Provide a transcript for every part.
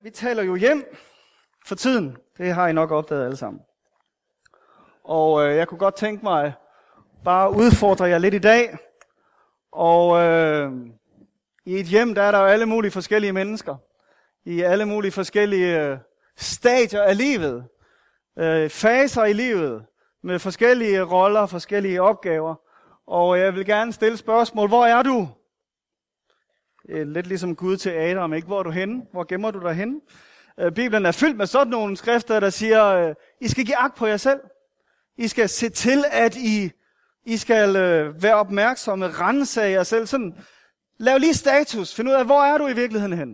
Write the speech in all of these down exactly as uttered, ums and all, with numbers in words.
Vi taler jo hjem for tiden. Det har I nok opdaget alle sammen. Og øh, jeg kunne godt tænke mig bare udfordre jer lidt i dag. Og øh, i et hjem, der er der jo alle mulige forskellige mennesker. I alle mulige forskellige øh, stadier af livet. Øh, faser i livet. Med forskellige roller, forskellige opgaver. Og jeg vil gerne stille spørgsmål. Hvor er du? Lidt ligesom Gud til Adam, ikke? Hvor er du henne? Hvor gemmer du dig henne? Bibelen er fyldt med sådan nogle skrifter, der siger, I skal give agt på jer selv. I skal se til, at I, I skal være opmærksomme, ransage jer selv. Sådan, lav lige status. Find ud af, hvor er du i virkeligheden henne?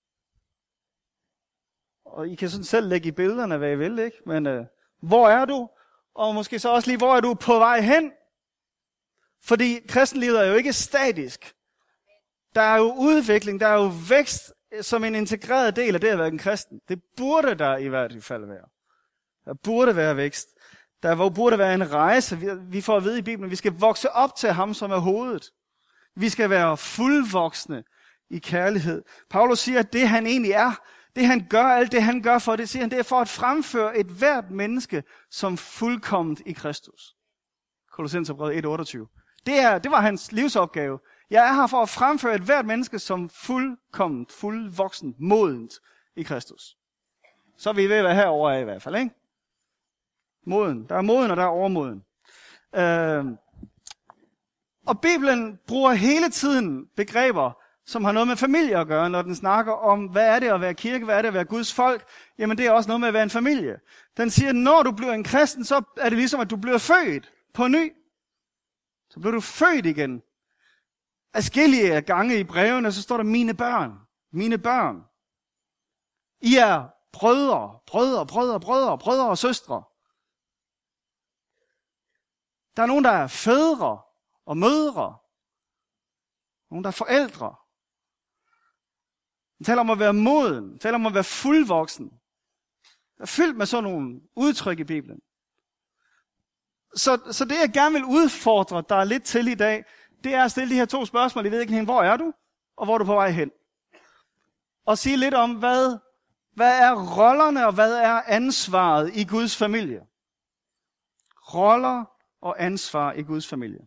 Og I kan sådan selv lægge i billederne, hvad I vil, ikke? Men øh, hvor er du? Og måske så også lige, hvor er du på vej hen? Fordi kristenlivet er jo ikke statisk. Der er jo udvikling, der er jo vækst som en integreret del af det at være en kristen. Det burde der i hvert fald være. Der burde være vækst. Der burde være en rejse. Vi får at vide i Bibelen, at vi skal vokse op til ham, som er hovedet. Vi skal være fuldvoksne i kærlighed. Paulus siger, at det han egentlig er, det han gør, alt det han gør for det, siger han, det er for at fremføre et hvert menneske som fuldkomment i Kristus. Kolossenserbrevet et otteogtyve. Det, er, det var hans livsopgave. Jeg er her for at fremføre et hvert menneske som fuldkomment, fuldvoksent, modent i Kristus. Så er vi ved at være herovre af i hvert fald, ikke? Moden. Der er moden, og der er overmoden. Øh, og Bibelen bruger hele tiden begreber, som har noget med familie at gøre, når den snakker om, hvad er det at være kirke, hvad er det at være Guds folk? Jamen det er også noget med at være en familie. Den siger, at når du bliver en kristen, så er det ligesom, at du bliver født på ny. Så bliver du født igen. Adskillige gange i brevene, så står der mine børn, mine børn. I er brødre, brødre, brødre, brødre, brødre og søstre. Der er nogen, der er fædre og mødre. Nogen, der er forældre. Den taler om at være moden, den taler om at være fuldvoksen. Der er fyldt med sådan nogle udtryk i Bibelen. Så, så det, jeg gerne vil udfordre dig lidt til i dag, det er at stille de her to spørgsmål. I ved ikke, hvor er du, og hvor er du på vej hen? Og sige lidt om, hvad, hvad er rollerne, og hvad er ansvaret i Guds familie? Roller og ansvar i Guds familie.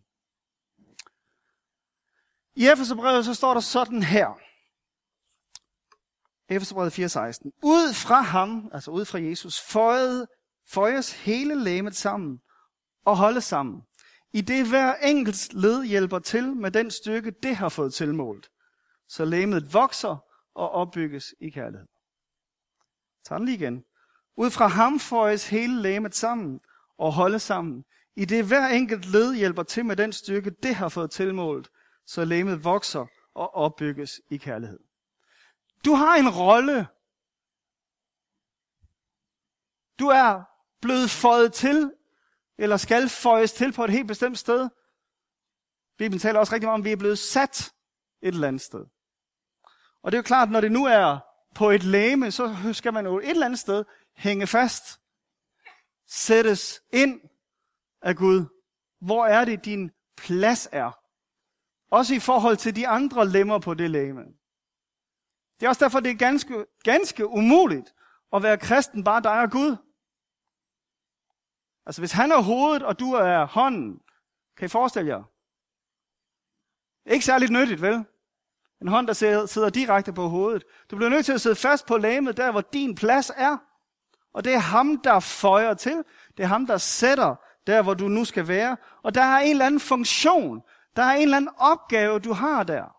I Efeserbrevet så står der sådan her. Efeserbrevet fire seksten. Ud fra ham, altså ud fra Jesus, føjes hele legemet sammen og holdes sammen. I det hver enkelt led hjælper til med den styrke, det har fået tilmålt. Så legemet vokser og opbygges i kærlighed. Tag den lige igen. Ud fra ham føjes hele legemet sammen og holdes sammen. I det hver enkelt led hjælper til med den styrke, det har fået tilmålt. Så legemet vokser og opbygges i kærlighed. Du har en rolle. Du er blevet føjet til, eller skal føjes til på et helt bestemt sted. Bibelen taler også rigtig meget om, at vi er blevet sat et eller andet sted. Og det er jo klart, at når det nu er på et legeme, så skal man jo et eller andet sted hænge fast. Sættes ind af Gud. Hvor er det, din plads er? Også i forhold til de andre lemmer på det legeme. Det er også derfor, det er ganske, ganske umuligt at være kristen, bare dig og Gud. Altså hvis han er hovedet, og du er hånden, kan I forestille jer? Ikke særligt nyttigt, vel? En hånd, der sidder direkte på hovedet. Du bliver nødt til at sidde fast på legemet, der hvor din plads er. Og det er ham, der føjer til. Det er ham, der sætter der, hvor du nu skal være. Og der er en eller anden funktion. Der er en eller anden opgave, du har der.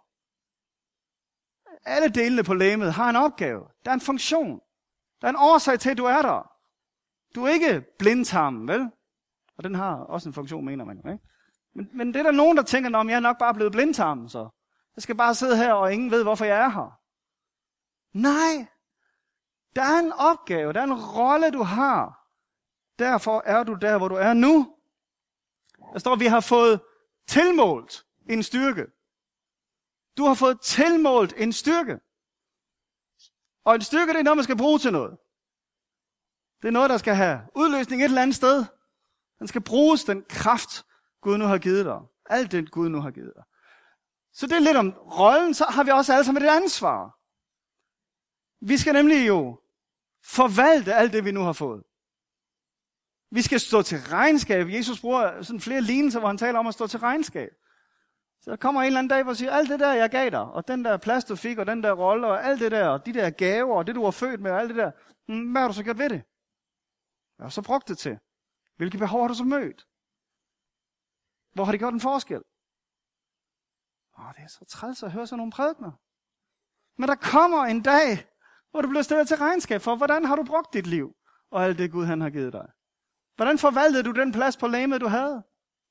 Alle delene på legemet har en opgave. Der er en funktion. Der er en årsag til, at du er der. Du er ikke blindtarmen, vel? Og den har også en funktion, mener man jo, ikke? Men, men det er der nogen, der tænker, om jeg er nok bare blevet blindtarmen, så. Jeg skal bare sidde her, og ingen ved, hvorfor jeg er her. Nej. Der er en opgave, der er en rolle, du har. Derfor er du der, hvor du er nu. Der står, at vi har fået tilmålt en styrke. Du har fået tilmålt en styrke. Og en styrke, det er noget, man skal bruge til noget. Det er noget, der skal have udløsning et eller andet sted. Den skal bruges, den kraft, Gud nu har givet dig. Alt det, Gud nu har givet dig. Så det er lidt om rollen, så har vi også alle sammen et ansvar. Vi skal nemlig jo forvalte alt det, vi nu har fået. Vi skal stå til regnskab. Jesus bruger sådan flere lignelser, hvor han taler om at stå til regnskab. Så der kommer en eller anden dag, hvor han siger, alt det der, jeg gav dig, og den der plads, du fik, og den der rolle, og alt det der, og de der gaver, og det, du var født med, og alt det der. Hvad har du så gjort ved det? Hvad har du så brugt det til? Hvilke behov har du så mødt? Hvor har det gjort en forskel? Åh, det er så træls at høre sådan nogle prædikener. Men der kommer en dag, hvor du bliver stillet til regnskab for, hvordan har du brugt dit liv, og alt det Gud han har givet dig. Hvordan forvaltede du den plads på legemet, du havde?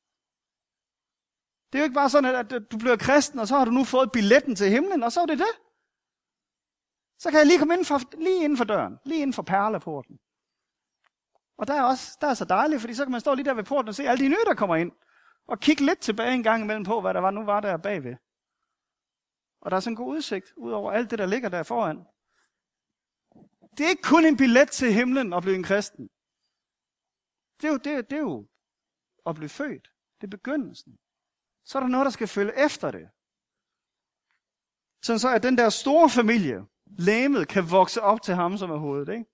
Det er jo ikke bare sådan, at du bliver kristen, og så har du nu fået billetten til himlen, og så er det det. Så kan jeg lige komme inden for, lige inden for døren, lige inden for perleporten. Og der er også der er så dejligt, fordi så kan man stå lige der ved porten og se alle de nye, der kommer ind. Og kigge lidt tilbage en gang imellem på, hvad der var, nu var der bagved. Og der er sådan en god udsigt ud over alt det, der ligger der foran. Det er ikke kun en billet til himlen at blive en kristen. Det er jo, det, er, det er jo at blive født. Det er begyndelsen. Så er der noget, der skal følge efter det. Sådan så, at den der store familie, legemet, kan vokse op til ham, som er hovedet. Ikke?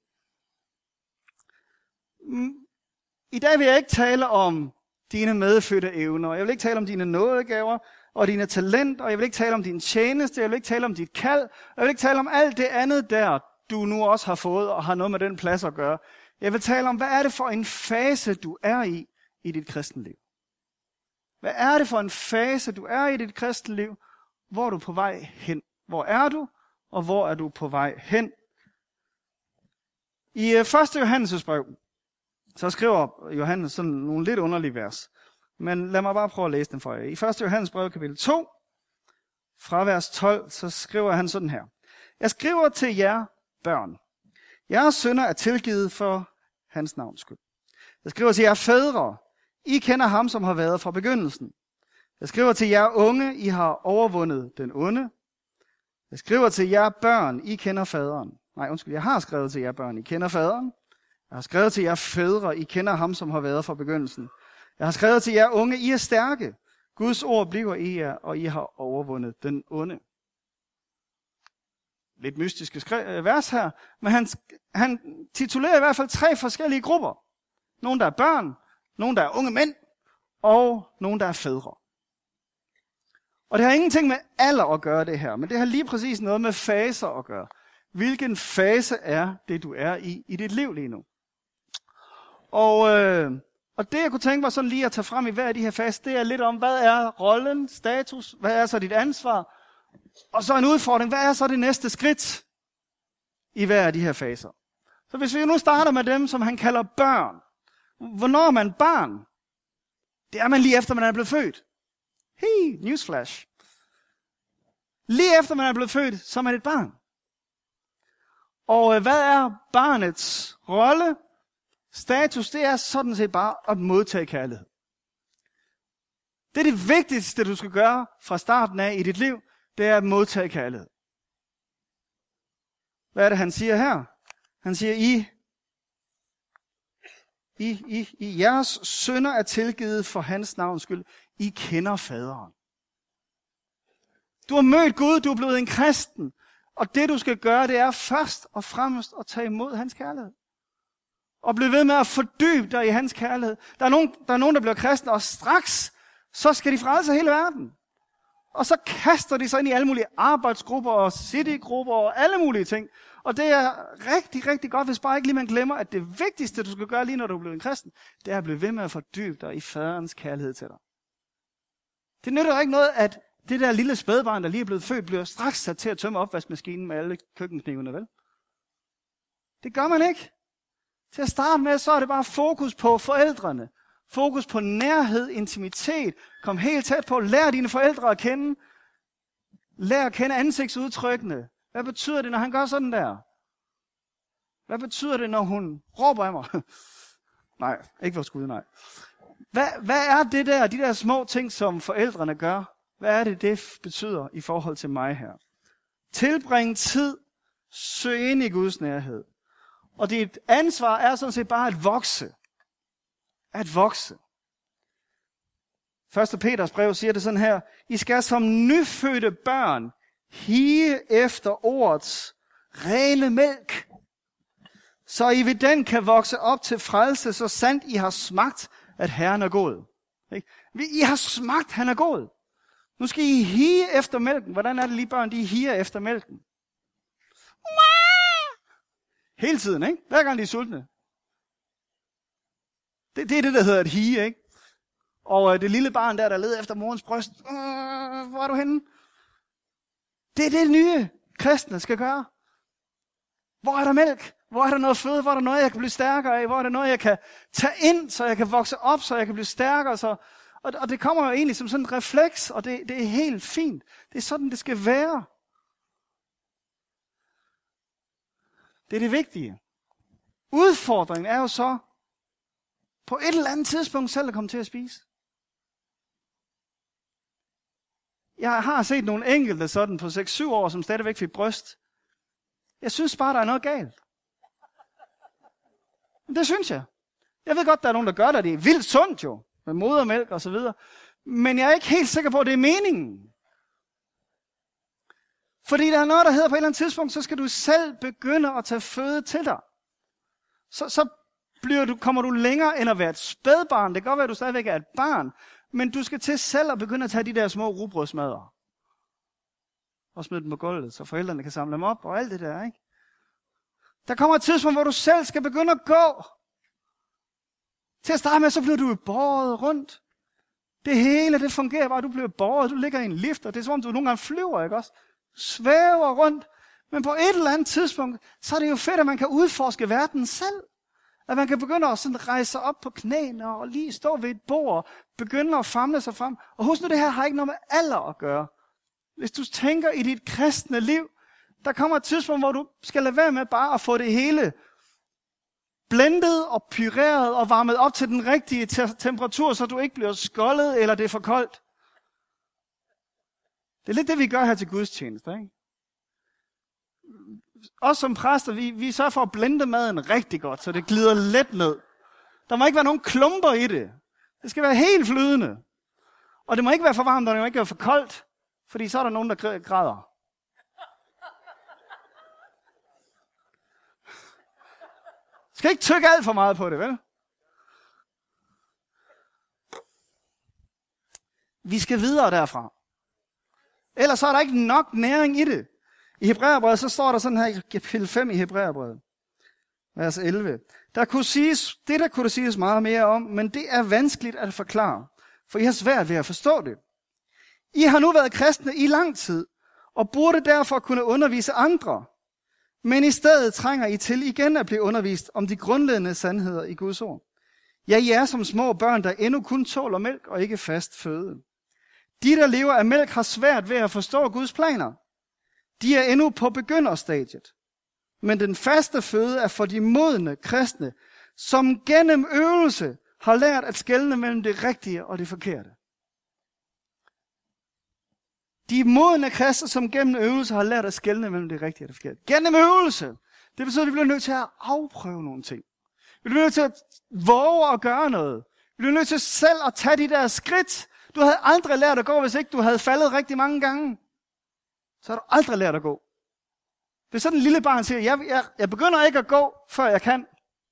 I dag vil jeg ikke tale om dine medfødte evner. Jeg vil ikke tale om dine nådegaver og dine talent, og jeg vil ikke tale om din tjeneste, jeg vil ikke tale om dit kald, og jeg vil ikke tale om alt det andet der, du nu også har fået og har noget med den plads at gøre. Jeg vil tale om, hvad er det for en fase, du er i i dit kristenliv? Hvad er det for en fase, du er i dit kristenliv? Hvor er du på vej hen? Hvor er du, og hvor er du på vej hen? I første Johannes' brev, så skriver Johannes sådan nogle lidt underlige vers. Men lad mig bare prøve at læse dem for jer. I første Johannes brev, kapitel to, fra vers tolv, så skriver han sådan her. Jeg skriver til jer børn. Jeres synder er tilgivet for hans navns skyld. Jeg skriver til jer fædre. I kender ham, som har været fra begyndelsen. Jeg skriver til jer unge. I har overvundet den onde. Jeg skriver til jer børn. I kender faderen. Nej, undskyld. Jeg har skrevet til jer børn. I kender faderen. Jeg har skrevet til jer fædre. I kender ham, som har været fra begyndelsen. Jeg har skrevet til jer unge. I er stærke. Guds ord bliver i jer, og I har overvundet den onde. Lidt mystiske skre- vers her, men han, han titulerer i hvert fald tre forskellige grupper. Nogle, der er børn, nogle, der er unge mænd, og nogle, der er fædre. Og det har ingenting med alder at gøre det her, men det har lige præcis noget med faser at gøre. Hvilken fase er det, du er i i dit liv lige nu? Og, øh, og det, jeg kunne tænke mig sådan lige at tage frem i hver af de her faser, det er lidt om, hvad er rollen, status, hvad er så dit ansvar? Og så en udfordring, hvad er så det næste skridt i hver af de her faser? Så hvis vi nu starter med dem, som han kalder børn. Hvornår er man barn? Det er man lige efter, man er blevet født. Hey, newsflash. Lige efter man er blevet født, så er man et barn. Og hvad er barnets rolle? Status, det er sådan set bare at modtage kærlighed. Det er det vigtigste, du skal gøre fra starten af i dit liv. Det er at modtage kærlighed. Hvad er det, han siger her? Han siger, I, I, I, I jeres synder er tilgivet for hans navns skyld. I kender faderen. Du har mødt Gud, du er blevet en kristen. Og det, du skal gøre, det er først og fremmest at tage imod hans kærlighed. Og blive ved med at fordybe dig i hans kærlighed. Der er nogen, der, er nogen, der bliver kristne, og straks, så skal de frelse hele verden. Og så kaster de sig ind i alle mulige arbejdsgrupper og citygrupper og alle mulige ting. Og det er rigtig, rigtig godt, hvis bare ikke lige man glemmer, at det vigtigste, du skal gøre lige når du er blevet en kristen, det er at blive ved med at fordybe dig i faderens kærlighed til dig. Det nytter ikke noget, at det der lille spædbarn, der lige er blevet født, bliver straks sat til at tømme opvaskemaskinen med alle køkkenknivene, vel? Det gør man ikke. Til at starte med, så er det bare fokus på forældrene. Fokus på nærhed, intimitet. Kom helt tæt på. Lær dine forældre at kende. Lær at kende ansigtsudtrykkene. Hvad betyder det, når han gør sådan der? Hvad betyder det, når hun råber af mig? Nej, ikke for skud, nej. Hvad, hvad er det der, de der små ting, som forældrene gør? Hvad er det, det betyder i forhold til mig her? Tilbring tid. Søg ind i Guds nærhed. Og dit ansvar er sådan set bare at vokse. At vokse. første Peters brev siger det sådan her. I skal som nyfødte børn hige efter ordets rene mælk, så I ved den kan vokse op til frelse, så sandt I har smagt, at Herren er god. Ikke? I har smagt, han er god. Nu skal I hige efter mælken. Hvordan er det lige børn, de higer efter mælken? Hele tiden, ikke? Hver gang de er sultne. Det, det er det, der hedder et hige, ikke? Og øh, det lille barn der, der leder efter morens bryst. Øh, hvor er du henne? Det er det nye kristne skal gøre. Hvor er der mælk? Hvor er der noget føde? Hvor er der noget, jeg kan blive stærkere af? Hvor er der noget, jeg kan tage ind, så jeg kan vokse op, så jeg kan blive stærkere? Så... Og, og det kommer jo egentlig som sådan en refleks, og det, det er helt fint. Det er sådan, det skal være. Det er det vigtige. Udfordringen er jo så, på et eller andet tidspunkt selv at komme til at spise. Jeg har set nogle enkelte sådan på seks syv år, som stadigvæk fik bryst. Jeg synes bare, der er noget galt. Det synes jeg. Jeg ved godt, der er nogen, der gør det, det er vildt sundt jo, med modermælk og så videre. Men jeg er ikke helt sikker på, at det er meningen. Fordi der er noget, der hedder på et eller andet tidspunkt, så skal du selv begynde at tage føde til dig. Så, så bliver du, kommer du længere end at være et spædbarn. Det kan godt være, at du stadigvæk er et barn. Men du skal til selv at begynde at tage de der små rugbrødsmadder. Og smide dem på gulvet, så forældrene kan samle dem op og alt det der, ikke? Der kommer et tidspunkt, hvor du selv skal begynde at gå. Til at starte med, så bliver du båret rundt. Det hele, det fungerer bare. Du bliver båret, du ligger i en lift, og det er som om, du nogle gange flyver, ikke også? Svæver rundt. Men på et eller andet tidspunkt, så er det jo fedt, at man kan udforske verden selv. At man kan begynde at sådan rejse sig op på knæene og lige stå ved et bord, begynde at famle sig frem. Og husk nu, det her har ikke noget med alder at gøre. Hvis du tænker i dit kristne liv, der kommer et tidspunkt, hvor du skal lade være med bare at få det hele blendet og pyreret og varmet op til den rigtige te- temperatur, så du ikke bliver skoldet eller det er for koldt. Det er lidt det, vi gør her til gudstjeneste, ikke? Os som præster, vi, vi sørger for at blende maden rigtig godt, så det glider let ned. Der må ikke være nogen klumper i det. Det skal være helt flydende. Og det må ikke være for varmt, og det må ikke være for koldt, fordi så er der nogen, der græder. Skal ikke tykke alt for meget på det, vel? Vi skal videre derfra. Ellers så er der ikke nok næring i det. I Hebræerbrevet, så står der sådan her i kapitel fem i Hebræerbrevet, vers elleve. Der kunne siges, det der kunne der siges meget mere om, men det er vanskeligt at forklare, for I har svært ved at forstå det. I har nu været kristne i lang tid, og burde derfor kunne undervise andre, men i stedet trænger I til igen at blive undervist om de grundlæggende sandheder i Guds ord. Ja, I er som små børn, der endnu kun tåler mælk og ikke fast føde. De, der lever af mælk, har svært ved at forstå Guds planer. De er endnu på begynderstadiet. Men den faste føde er for de modne kristne, som gennem øvelse har lært at skelne mellem det rigtige og det forkerte. De modne kristne, som gennem øvelse har lært at skelne mellem det rigtige og det forkerte. Gennem øvelse. Det betyder, at vi bliver nødt til at afprøve nogle ting. Vi bliver nødt til at våge at gøre noget. Vi bliver nødt til selv at tage de der skridt. Du havde aldrig lært at gå, hvis ikke du havde faldet rigtig mange gange. Så har du aldrig lært at gå. Det er sådan en lille barn siger, jeg, jeg, jeg begynder ikke at gå, før jeg kan.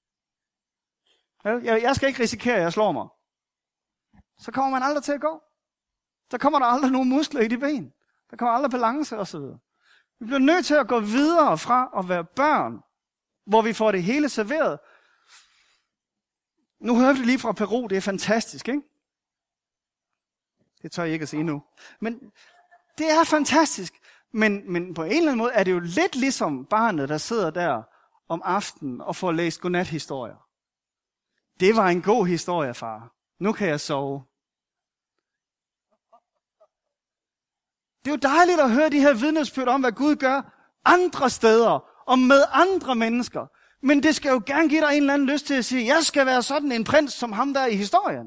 Jeg, jeg skal ikke risikere, at jeg slår mig. Så kommer man aldrig til at gå. Der kommer der aldrig nogen muskler i de ben. Der kommer aldrig balance osv. Vi bliver nødt til at gå videre fra at være børn, hvor vi får det hele serveret. Nu hører vi det lige fra Peru, det er fantastisk, ikke? Det tør jeg ikke at sige nu. Men det er fantastisk. Men, men på en eller anden måde er det jo lidt ligesom barnet, der sidder der om aftenen og får læst godnathistorier. Det var en god historie, far. Nu kan jeg sove. Det er jo dejligt at høre de her vidnesbyrd om, hvad Gud gør andre steder og med andre mennesker. Men det skal jo gerne give dig en eller anden lyst til at sige, jeg skal være sådan en prins som ham der i historien.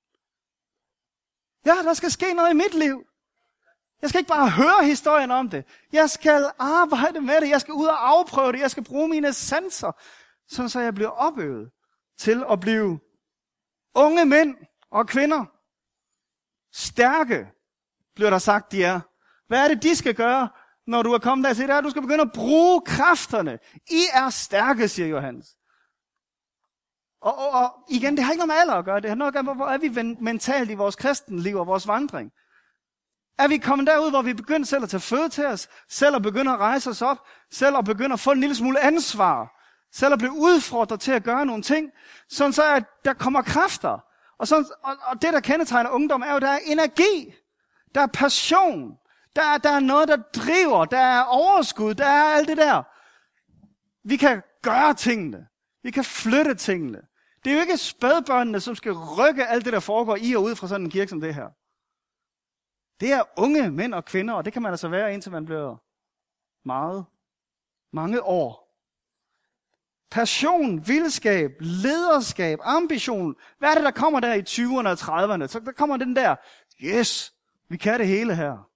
Ja, der skal ske noget i mit liv. Jeg skal ikke bare høre historien om det. Jeg skal arbejde med det. Jeg skal ud og afprøve det. Jeg skal bruge mine sanser, sådan så jeg bliver opøvet til at blive unge mænd og kvinder. Stærke, bliver der sagt, de er. Hvad er det, de skal gøre? når du er kommet dertil, det er, at du skal begynde at bruge kræfterne. I er stærke, siger Johannes. Og, og, og igen, det har ikke noget med alder at gøre. Det har noget at gøre, hvor er vi mentalt i vores kristenliv og vores vandring. Er vi kommet derud, hvor vi begynder selv at tage føde til os, selv at begynde at rejse os op, selv at begynde at få en lille smule ansvar, selv at blive udfordret til at gøre nogle ting, sådan så at der kommer kræfter. Og, sådan, og, og det, der kendetegner ungdom, er jo, der er energi, der er passion, der er, der er noget, der driver, der er overskud, der er alt det der. Vi kan gøre tingene. Vi kan flytte tingene. Det er jo ikke spædbørnene, som skal rykke alt det, der foregår i og ud fra sådan en kirke som det her. Det er unge mænd og kvinder, og det kan man altså være, indtil man bliver meget, mange år. Passion, vildskab, lederskab, ambition. Hvad er det, der kommer der i tyverne og trediverne? Så der kommer den der, yes, vi kan det hele her.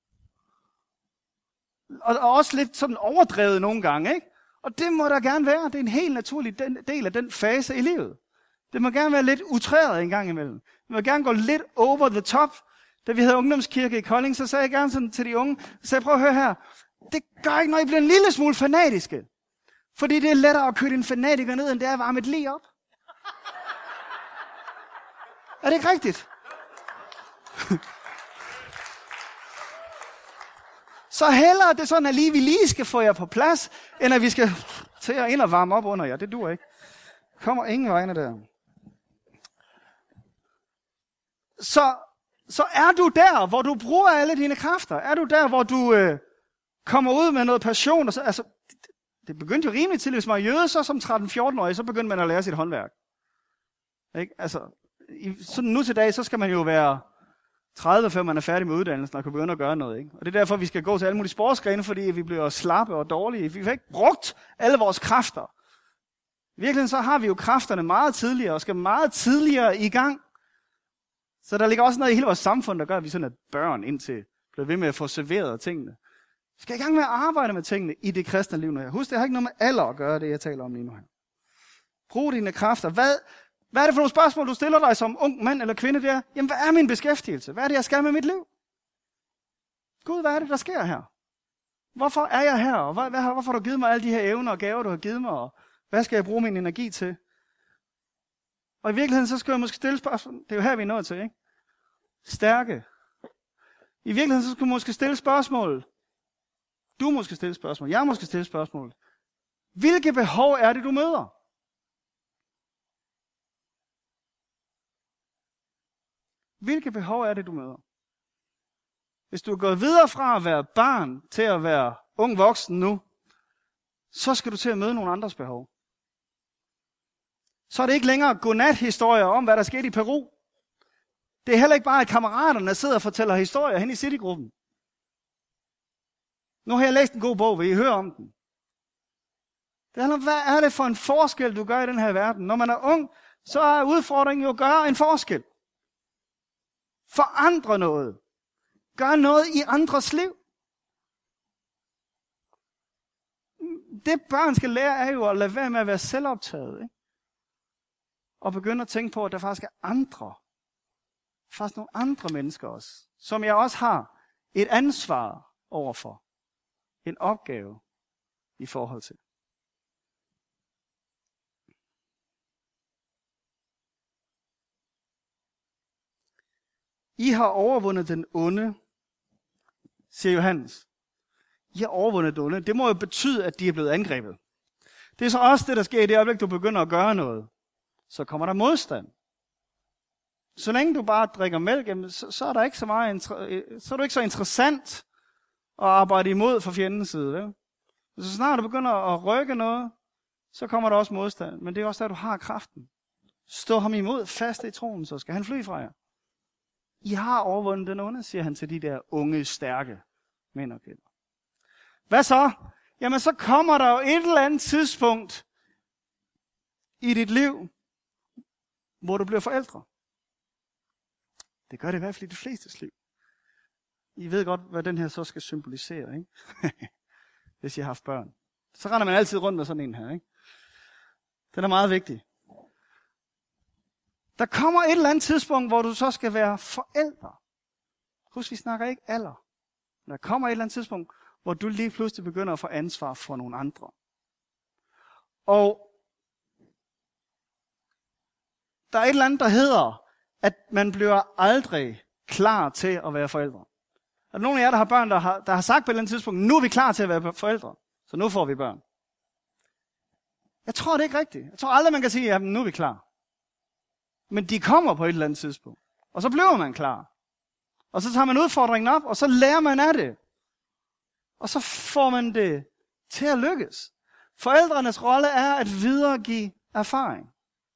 Og, og også lidt sådan overdrevet nogle gange, ikke? Og det må der gerne være. Det er en helt naturlig del af den fase i livet. Det må gerne være lidt utræret en gang imellem. Det må gerne gå lidt over the top. Da vi havde ungdomskirke i Kolding, så sagde jeg gerne sådan til de unge, så jeg prøv at høre her, det gør ikke, når I bliver en lille smule fanatiske. Fordi det er lettere at køle en fanatiker ned, end det er at varme et lig op. Er det ikke rigtigt? Så hellere det er sådan, at lige, vi lige skal få jer på plads, end at vi skal til at ind og varme op under jer. Det duer ikke. Kommer ingen vegne der. Så, så er du der, hvor du bruger alle dine kræfter. Er du der, hvor du øh, kommer ud med noget passion. Og så, altså, det, det begyndte jo rimelig tidligt. Hvis man er jøde, så som tretten-fjorten-årig, så begyndte man at lære sit håndværk. Ikke? Altså, i, sådan nu til dag, så skal man jo være tredive, før man er færdig med uddannelsen og kan begynde at gøre noget. Ikke? Og det er derfor, vi skal gå til alle mulige sportsgrene, fordi vi bliver slappe og dårlige. Vi har ikke brugt alle vores kræfter. I virkeligheden så har vi jo kræfterne meget tidligere og skal meget tidligere i gang. Så der ligger også noget i hele vores samfund, der gør, at vi sådan er børn indtil bliver ved med at få serveret tingene. Vi skal i gang med at arbejde med tingene i det kristne liv nu her. Husk, det har ikke noget med alder at gøre, det jeg taler om lige nu her. Brug dine kræfter. Hvad, hvad er det for nogle spørgsmål, du stiller dig som ung mand eller kvinde der? Jamen, hvad er min beskæftigelse? Hvad er det, jeg skal med mit liv? Gud, hvad er det, der sker her? Hvorfor er jeg her? Og hvad, hvad, hvorfor har du givet mig alle de her evner og gaver, du har givet mig? Og hvad skal jeg bruge min energi til? Og i virkeligheden, så skal jeg måske stille spørgsmål. Det er jo her, vi er nået til, ikke? Stærke. I virkeligheden, så skal du måske stille spørgsmål. Du måske stille spørgsmål. Jeg måske stille spørgsmål. Hvilke behov er det, du møder? Hvilke behov er det, du møder? Hvis du er gået videre fra at være barn til at være ung voksen nu, så skal du til at møde nogle andres behov. Så er det ikke længere godnat-historier om, hvad der skete i Peru. Det er heller ikke bare, at kammeraterne sidder og fortæller historier hen i Citygruppen. Nu har jeg læst en god bog, vil I høre om den? Det handler om, hvad er det for en forskel, du gør i den her verden? Når man er ung, så er udfordringen jo at gøre en forskel. Forandre noget. Gør noget i andres liv. Det børn skal lære er jo at lade være med at være selvoptaget. Ikke? Og begynde at tænke på, at der faktisk er andre. Faktisk nogle andre mennesker også. Som jeg også har et ansvar overfor. En opgave i forhold til. I har overvundet den onde, siger Johannes. I har overvundet den onde. Det må jo betyde, at de er blevet angrebet. Det er så også det, der sker i det øjeblik, du begynder at gøre noget. Så kommer der modstand. Så længe du bare drikker mælk, så, så er der ikke så meget, så er du ikke så interessant at arbejde imod fra fjendens side. Vel? Så snart du begynder at rykke noget, så kommer der også modstand. Men det er også der, du har kraften. Stå ham imod fast i troen, så skal han fly fra jer. I har overvundet den onde, siger han til de der unge, stærke mænd og kvinder. Hvad så? Jamen så kommer der jo et eller andet tidspunkt i dit liv, hvor du bliver forældre. Det gør det i hvert fald i de flestes liv. I ved godt, hvad den her så skal symbolisere, ikke? Hvis I har haft børn. Så render man altid rundt med sådan en her, ikke? Den er meget vigtig. Der kommer et eller andet tidspunkt, hvor du så skal være forældre. Husk, vi snakker ikke alder. Der kommer et eller andet tidspunkt, hvor du lige pludselig begynder at få ansvar for nogle andre. Og der er et eller andet, der hedder, at man bliver aldrig klar til at være forældre. Er der nogen af jer, der har børn, der har, der har sagt på et eller andet tidspunkt, nu er vi klar til at være forældre, så nu får vi børn? Jeg tror, det er ikke rigtigt. Jeg tror aldrig, man kan sige, at nu er vi klar. Men de kommer på et eller andet tidspunkt. Og så bliver man klar. Og så tager man udfordringen op, og så lærer man af det. Og så får man det til at lykkes. Forældrenes rolle er at videregive erfaring.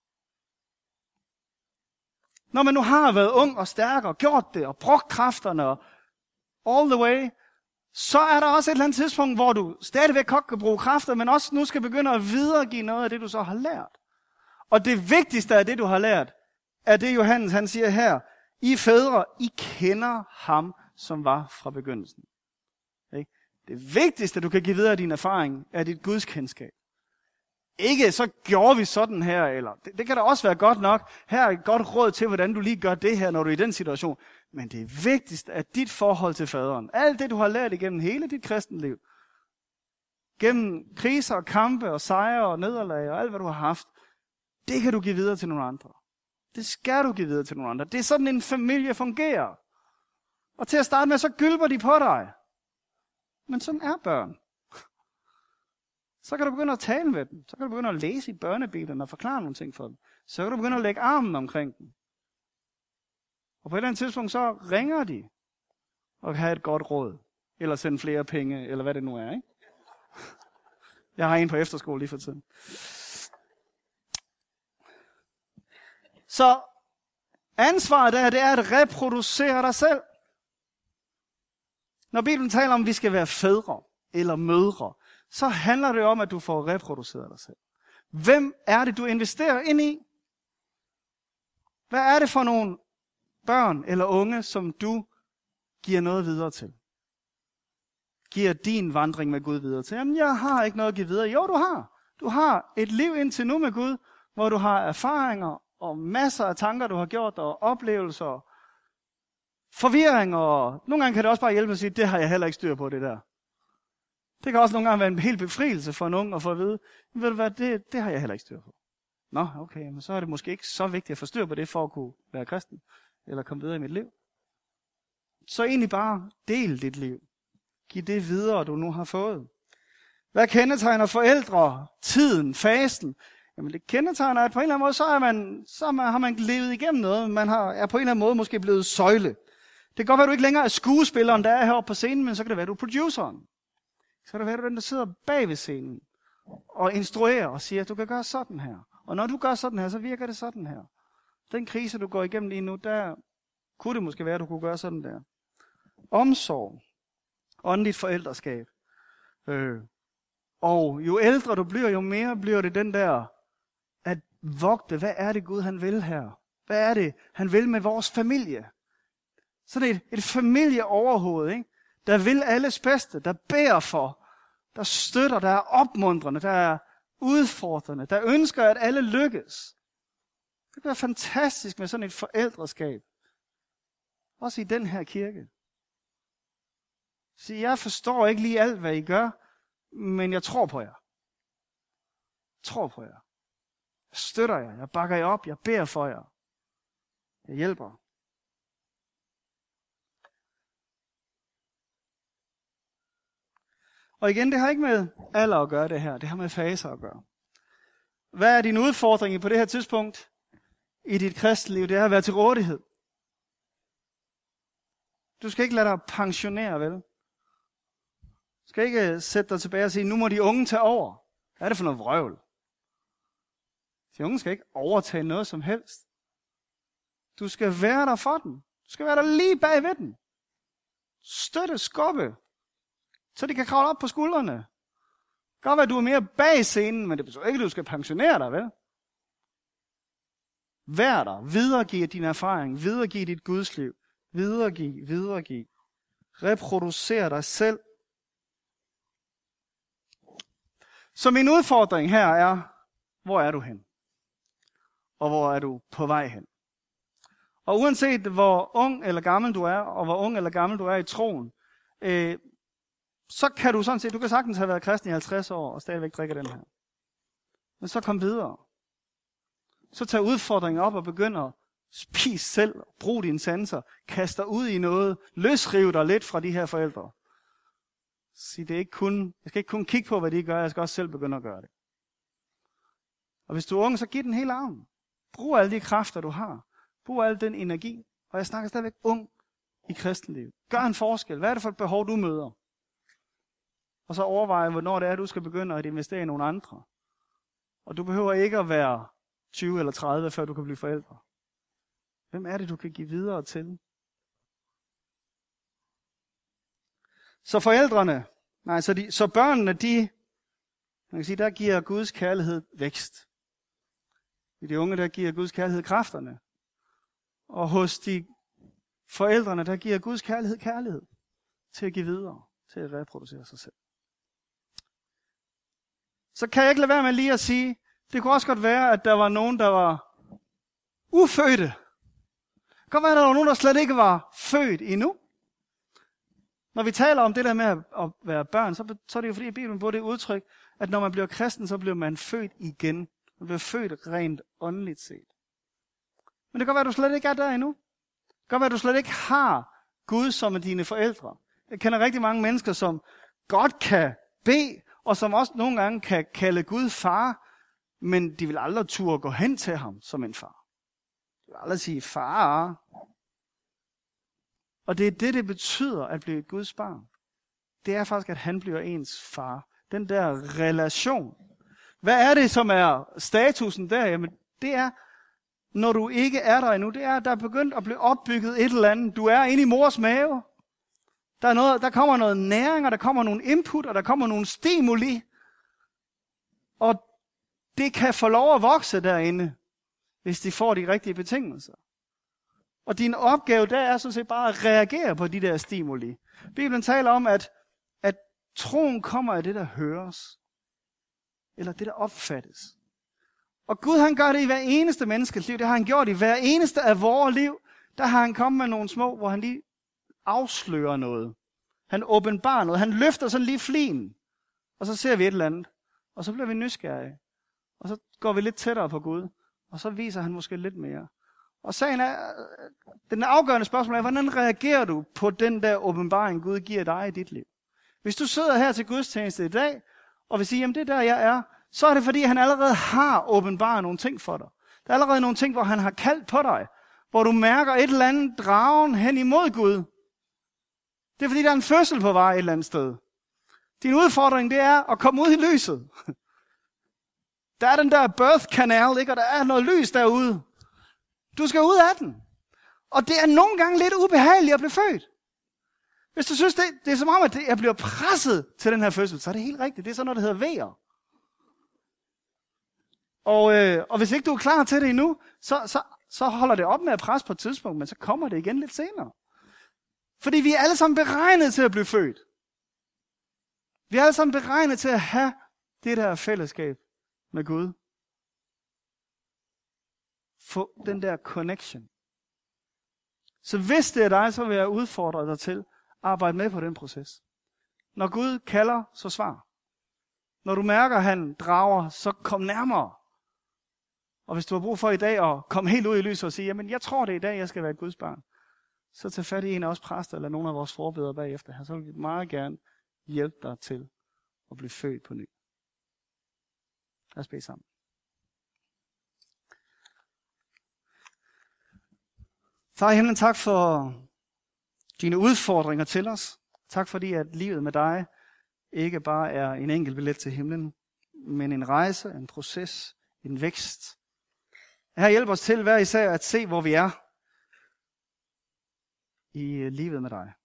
Når man nu har været ung og stærk og gjort det, og brugt kræfterne og all the way, så er der også et eller andet tidspunkt, hvor du stadigvæk godt kan bruge kræfter, men også nu skal begynde at videregive noget af det, du så har lært. Og det vigtigste af det, du har lært, er det, Johannes han siger her. I fædre, I kender ham, som var fra begyndelsen. Det vigtigste, du kan give videre af din erfaring, er dit gudskendskab. Ikke så gjorde vi sådan her, eller det, det kan da også være godt nok. Her er et godt råd til, hvordan du lige gør det her, når du er i den situation. Men det vigtigste er dit forhold til faderen. Alt det, du har lært igennem hele dit kristenliv. Gennem kriser og kampe og sejre og nederlag og alt, hvad du har haft. Det kan du give videre til nogle andre. Det skal du give videre til nogle andre. Det er sådan, en familie fungerer. Og til at starte med, så gylper de på dig. Men sådan er børn. Så kan du begynde at tale med dem. Så kan du begynde at læse i børnebilerne og forklare nogle ting for dem. Så kan du begynde at lægge armen omkring dem. Og på et eller andet tidspunkt, så ringer de og kan have et godt råd. Eller sende flere penge, eller hvad det nu er, ikke? Jeg har en på efterskole lige for tiden. Så ansvaret der, det er at reproducere dig selv. Når Bibelen taler om, at vi skal være fædre eller mødre, så handler det om, at du får reproduceret dig selv. Hvem er det, du investerer ind i? Hvad er det for nogle børn eller unge, som du giver noget videre til? Giver din vandring med Gud videre til? Jamen, jeg har ikke noget at give videre. Jo, du har. Du har et liv indtil nu med Gud, hvor du har erfaringer og masser af tanker, du har gjort, og oplevelser, forvirring, og nogle gange kan det også bare hjælpe at sige, det har jeg heller ikke styr på, det der. Det kan også nogle gange være en helt befrielse for en ung at få at vide, ved du hvad, det, det har jeg heller ikke styr på. Nå, okay, men så er det måske ikke så vigtigt at få styr på det, for at kunne være kristen, eller komme videre i mit liv. Så egentlig bare del dit liv. Giv det videre, du nu har fået. Hvad kendetegner forældre, tiden, fasten? Jamen det kendetegner, at på en eller anden måde, så, er man, så har man levet igennem noget. Man har, er på en eller anden måde måske blevet søjle. Det kan godt være, at du ikke længere er skuespilleren, der er heroppe på scenen, men så kan det være, at du er produceren. Så kan det være, at du er den, der sidder bag ved scenen og instruerer og siger, at du kan gøre sådan her. Og når du gør sådan her, så virker det sådan her. Den krise, du går igennem lige nu, der kunne det måske være, at du kunne gøre sådan der. Omsorg. Åndeligt forældreskab. Øh. Og jo ældre du bliver, jo mere bliver det den der, at vogte, hvad er det Gud han vil her? Hvad er det han vil med vores familie? Så det er et, et familieoverhoved, ikke? Der vil alles bedste, der beder for, der støtter, der er opmuntrende, der er udfordrende, der ønsker, at alle lykkes. Det bliver fantastisk med sådan et forældreskab. Også i den her kirke. Så jeg forstår ikke lige alt, hvad I gør, men jeg tror på jer. Jeg tror på jer. Jeg støtter jer, jeg bakker jer op, jeg beder for jer. Jeg hjælper. Og igen, det har ikke med alder at gøre det her. Det har med faser at gøre. Hvad er din udfordring på det her tidspunkt i dit kristenliv? Det er at være til rådighed. Du skal ikke lade dig pensionere, vel? Du skal ikke sætte dig tilbage og sige, nu må de unge tage over. Hvad er det for noget vrøvl? De unge skal ikke overtage noget som helst. Du skal være der for dem. Du skal være der lige bag ved dem. Støtte, skubbe, så de kan kravle op på skuldrene. Det kan godt være, at du er mere bag scenen, men det betyder ikke, at du skal pensionere dig, vel? Vær der. Videregiv din erfaring. Videregiv dit gudsliv. Videregiv, videregiv. Reproducer dig selv. Så min udfordring her er, hvor er du hen? Og hvor er du på vej hen? Og uanset hvor ung eller gammel du er, og hvor ung eller gammel du er i troen, øh, så kan du sådan set, du kan sagtens have været kristen i halvtreds år og stadigvæk drikke den her. Men så kom videre. Så tag udfordringen op og begynd at spise selv, brug dine sanser, kast dig ud i noget, løsriv dig lidt fra de her forældre. Sig, det er ikke kun, jeg skal ikke kun kigge på, hvad de gør, jeg skal også selv begynde at gøre det. Og hvis du er ung, så giv den hele armen. Brug alle de kræfter, du har. Brug al den energi. Og jeg snakker stadigvæk ung i kristenlivet. Gør en forskel. Hvad er det for et behov, du møder? Og så overvej, hvornår det er, du skal begynde at investere i nogle andre. Og du behøver ikke at være tyve eller tredive, før du kan blive forældre. Hvem er det, du kan give videre til? Så forældrene, nej, så, de, så børnene, de, man kan sige, der giver Guds kærlighed vækst. I de unge, der giver Guds kærlighed kræfterne. Og hos de forældrene, der giver Guds kærlighed kærlighed til at give videre, til at reproducere sig selv. Så kan jeg ikke lade være med lige at sige, det kunne også godt være, at der var nogen, der var ufødte. Det kan godt være, at der var nogen, der slet ikke var født endnu. Når vi taler om det der med at være børn, så, så er det jo fordi, at Bibelen bruger det udtryk, at når man bliver kristen, så bliver man født igen. Man bliver født rent åndeligt set. Men det kan godt være, at du slet ikke er der endnu. Det kan godt være, at du slet ikke har Gud som dine forældre. Jeg kender rigtig mange mennesker, som godt kan bede, og som også nogle gange kan kalde Gud far, men de vil aldrig turde gå hen til ham som en far. De vil aldrig sige far. Og det er det, det betyder at blive et Guds barn. Det er faktisk, at han bliver ens far. Den der relation. Hvad er det, som er statusen der? Jamen, det er, når du ikke er der endnu, det er, at der er begyndt at blive opbygget et eller andet. Du er inde i mors mave. Der, er noget, der kommer noget næring, og der kommer nogle input, og der kommer nogle stimuli. Og det kan få lov at vokse derinde, hvis de får de rigtige betingelser. Og din opgave der er sådan set bare at reagere på de der stimuli. Bibelen taler om, at, at troen kommer af det, der høres. Eller det, der opfattes. Og Gud, han gør det i hver eneste menneskes liv. Det har han gjort i hver eneste af vores liv. Der har han kommet med nogle små, hvor han lige afslører noget. Han åbenbarer noget. Han løfter sådan lige flien. Og så ser vi et eller andet. Og så bliver vi nysgerrige. Og så går vi lidt tættere på Gud. Og så viser han måske lidt mere. Og sagen er, den afgørende spørgsmål er, hvordan reagerer du på den der åbenbaring, Gud giver dig i dit liv? Hvis du sidder her til gudstjeneste i dag, og vil sige, jamen det er der, jeg er, så er det fordi, han allerede har åbenbaret nogle ting for dig. Der er allerede nogle ting, hvor han har kaldt på dig, hvor du mærker et eller andet dragen hen imod Gud. Det er fordi, der er en fødsel på vej et eller andet sted. Din udfordring, det er at komme ud i lyset. Der er den der birth canal, ikke? Og der er noget lys derude. Du skal ud af den. Og det er nogle gange lidt ubehageligt at blive født. Hvis du synes, det, det er som om, at jeg bliver presset til den her fødsel, så er det helt rigtigt. Det er sådan noget, der hedder vejer. Og, øh, og hvis ikke du er klar til det endnu, så, så, så holder det op med at presse på et tidspunkt, men så kommer det igen lidt senere. Fordi vi er alle sammen beregnet til at blive født. Vi er alle sammen beregnet til at have det der fællesskab med Gud. Få den der connection. Så hvis det er dig, så vil jeg udfordre dig til at arbejde med på den proces. Når Gud kalder, så svar. Når du mærker, at han drager, så kom nærmere. Og hvis du har brug for i dag at komme helt ud i lyset og sige, jamen jeg tror det er i dag, jeg skal være et Guds barn, så tag fat i en af os præster eller nogle af vores forbedere bagefter her, så vil vi meget gerne hjælpe dig til at blive født på ny. Lad os bede sammen. Far i himlen, tak for dine udfordringer til os. Tak fordi, at livet med dig ikke bare er en enkelt billet til himlen, men en rejse, en proces, en vækst. Her hjælp os til hver især at se, hvor vi er i livet med dig.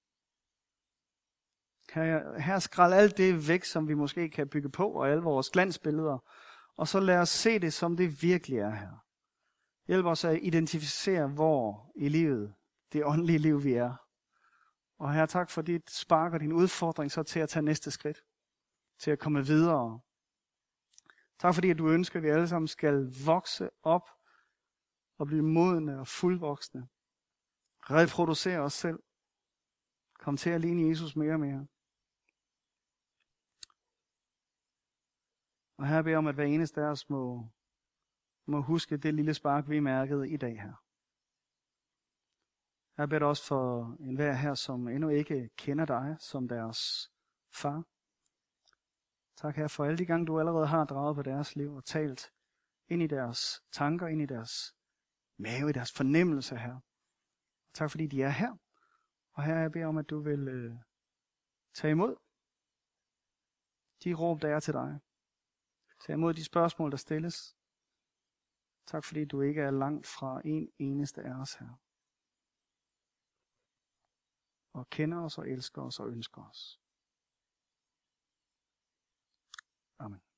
Her, her skrald alt det væk, som vi måske kan bygge på, og alle vores glansbilleder, og så lad os se det, som det virkelig er her. Hjælp os at identificere, hvor i livet, det åndelige liv, vi er. Og her tak for dit spark og din udfordring så til at tage næste skridt. Til at komme videre. Tak fordi, at du ønsker, at vi alle sammen skal vokse op og blive modne og fuldvoksne. Reproducere os selv. Kom til at ligne Jesus mere og mere. Og her beder jeg om, at hver eneste af os må, må huske det lille spark, vi mærkede i dag her. Jeg beder også for enhver her, som endnu ikke kender dig som deres far. Tak her for alle de gange, du allerede har draget på deres liv og talt ind i deres tanker, ind i deres mave, i deres fornemmelse her. Tak fordi de er her. Og her jeg beder om, at du vil øh, tage imod de råb, der er til dig. Tag imod de spørgsmål, der stilles. Tak fordi du ikke er langt fra en eneste af os her. Og kender os og elsker os og ønsker os. Amen.